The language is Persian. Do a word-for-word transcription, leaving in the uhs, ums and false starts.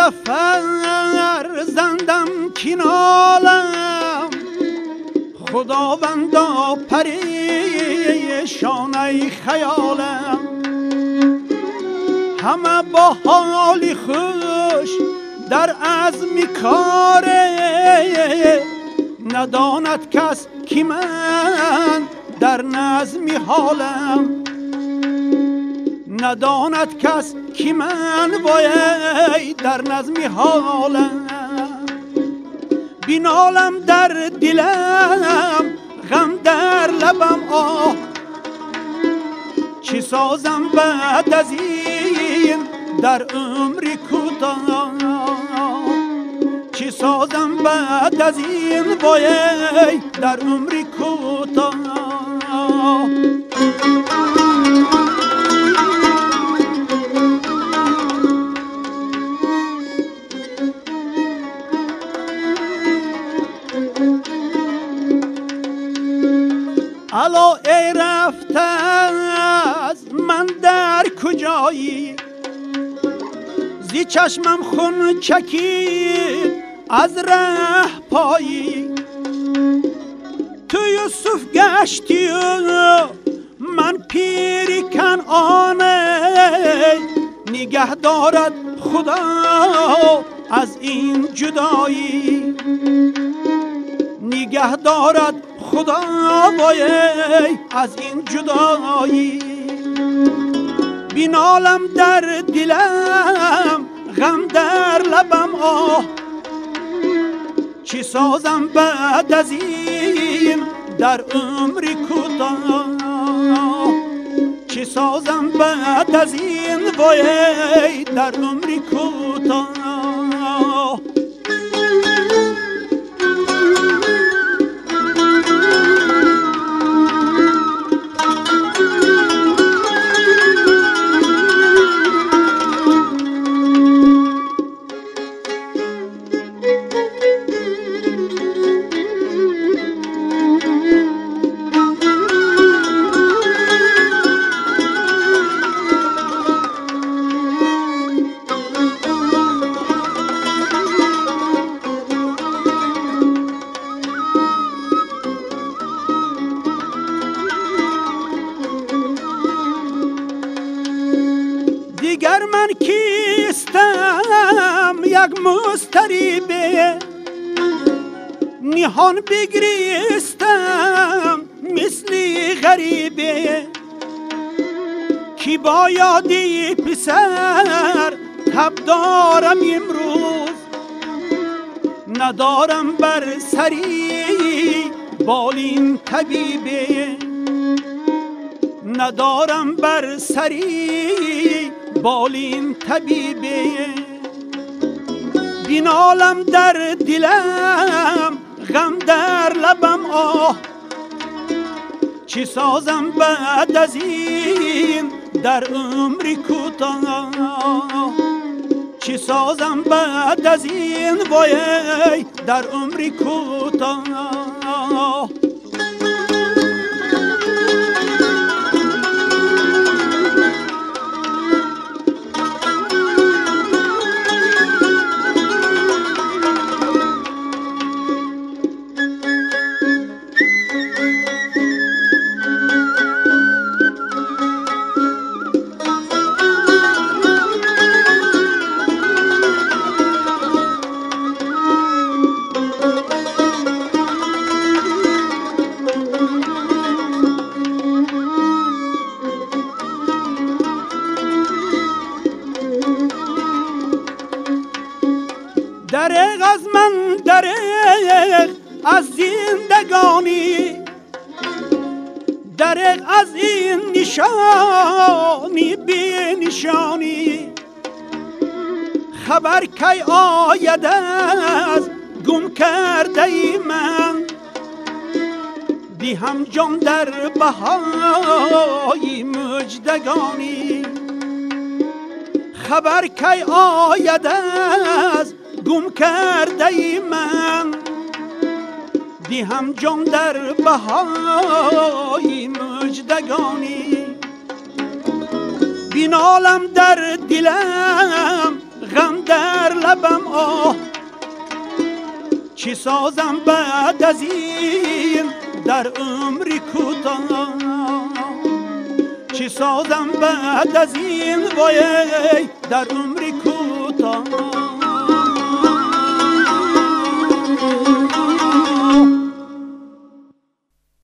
ز فرزندم کینالم، خداوندا پریشان ای خیالم. همه با حالی خوش در عزم کاره، نداند کس که من در نظمی حالم. نداند کس که من وای در نظمی حالم. بینالم در دلم غم در لبم آه، چی سازم بعد از این در عمری کوتاه. چی سازم بعد از این وای در عمری کوتاه. الا ای رفته از من در کجایی، زی چشمم خون چکید از ره پایی. تو یوسف گشتی و من پیری کنعانه، نگه دارد خدا از این جدایی. نگه دارد خدا وای از این جدایی. بینالم در دلم غم در لبم آه، چی سازم بعد از این در عمری کوتاه. چی سازم بعد از این وای در عمری کوتاه. دیگر من کیستم یک مضطربه، نهان بگریستم مثل غریبه. کی با یادی پسر تب دارم امروز، ندارم بر سری بالین طبیبه. ندارم بر سری بالین طبیبه. بینالم در دلم غم در لبم آه، چی سازم بعد از این در عمری کوتاه. چی سازم بعد از این وای در عمری کوتاه. دریغ از من دریغ از زندگانی، دریغ از این نشانی بی نشانی. خبر کی آید از گم کرده من، دهم جان در بهای مجدگانی. خبر کی آید از گم کرده من، دهم جان در بهای مجدگانی. بینالم در دلم غم در لبم آه چی سازم بعد از این در عمری کوتاه چی سازم بعد از این وای در عمری کوتاه